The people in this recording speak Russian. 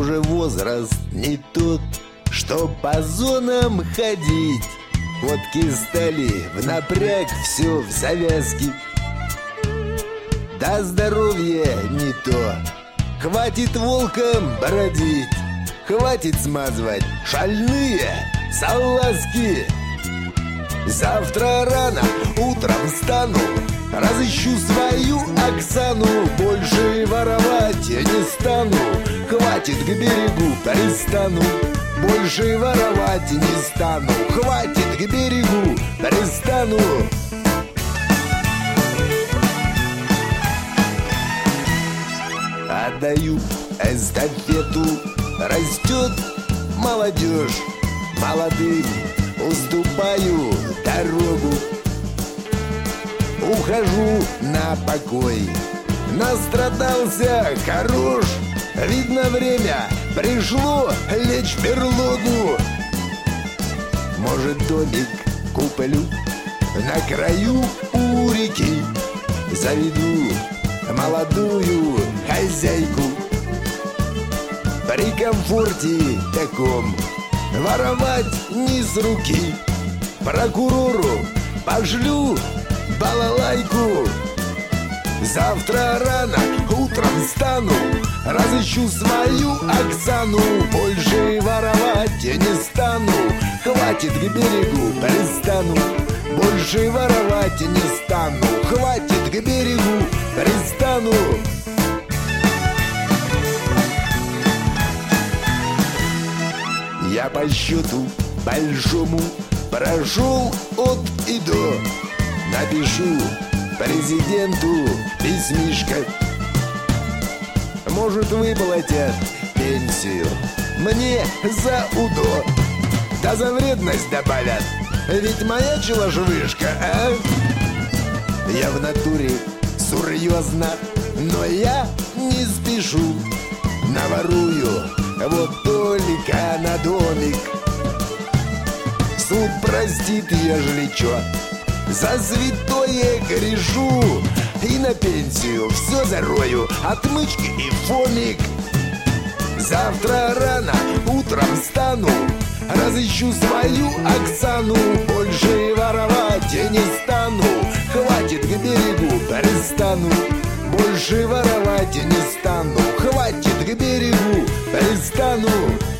уже возраст не тот, что по зонам ходить. Водки стали в напряг, все в завязке. Да здоровье не то, хватит волком бродить, хватит смазывать шальные салазки. Завтра рано утром встану, разыщу свою Оксану. Больше воровать я не стану, хватит, к берегу пристану. Больше воровать не стану, хватит, к берегу пристану. Отдаю эстафету, растет молодежь, молодым уступаю дорогу. Ухожу на покой, настрадался хорош. Видно, время пришло лечь в берлогу. Может, домик куплю на краю у реки, заведу молодую хозяйку. При комфорте таком воровать не с руки. Прокурору пошлю балалайку. Завтра рано утром встану, разыщу свою Оксану. Больше воровать я не стану, хватит, к берегу пристану. Больше воровать я не стану, хватит, к берегу пристану. Я по счету большому прошел от и до. Напишу президенту письмишко, может, выплатят пенсию мне за УДО. Да за вредность добавят, ведь моя челожвышка, а? Я в натуре серьезно, но я не спешу. Наворую вот только на домик. Суд простит, ежели чё, за святое грешу. И на пенсию все зарою, отмычки и фомик. Завтра рано утром встану, разыщу свою Оксану. Больше воровать я не стану, хватит, к берегу пристану. Больше воровать я не стану, хватит, к берегу пристану.